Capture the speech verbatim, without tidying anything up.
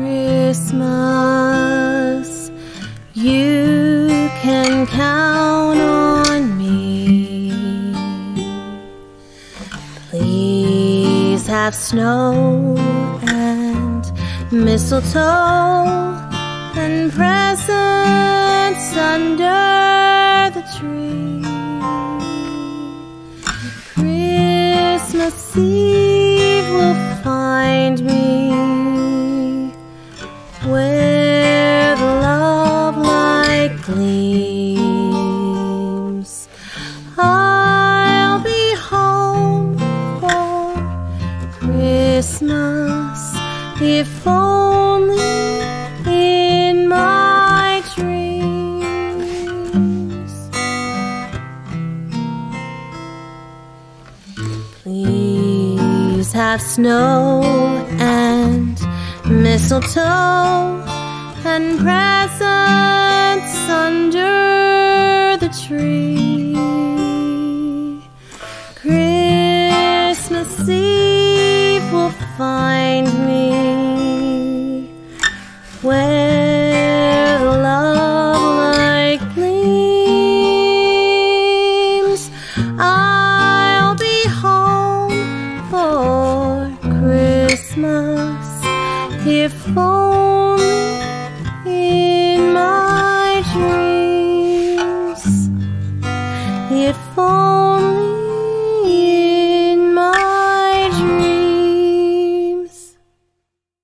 Christmas, you can count on me. Please have snow and mistletoe and presents under the tree. Christmas Eve will find me where the love light gleams. I'll be home for Christmas, if only in my dreams. Please have snow and mistletoe and presents